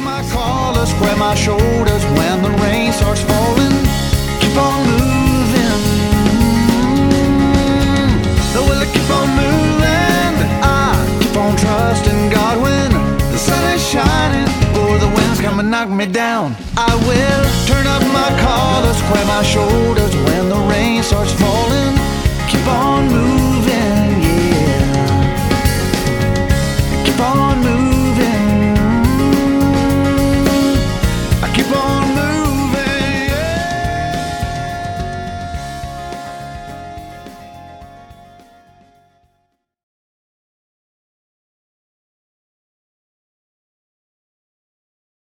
my collar, square my shoulders when the rain starts falling. Keep on moving. The will I keep on moving. I keep on trusting God when the sun is shining or the wind's come and knock me down. I will turn up my collar, square my shoulders when the rain starts falling.